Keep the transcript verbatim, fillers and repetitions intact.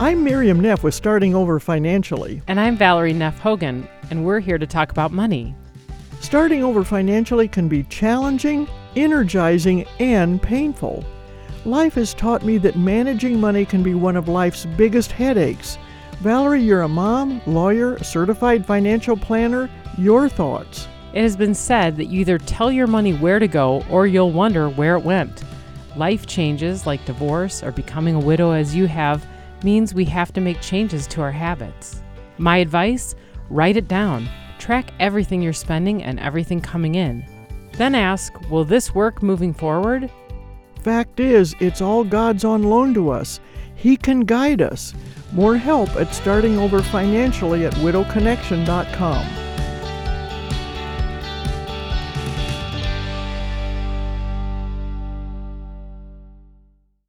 I'm Miriam Neff with Starting Over Financially. And I'm Valerie Neff Hogan, and we're here to talk about money. Starting over financially can be challenging, energizing, and painful. Life has taught me that managing money can be one of life's biggest headaches. Valerie, you're a mom, lawyer, certified financial planner. Your thoughts? It has been said that you either tell your money where to go or you'll wonder where it went. Life changes like divorce or becoming a widow as you have means we have to make changes to our habits. My advice? Write it down. Track everything you're spending and everything coming in. Then ask, will this work moving forward? Fact is, it's all God's on loan to us. He can guide us. More help at Starting Over Financially at widow connection dot com.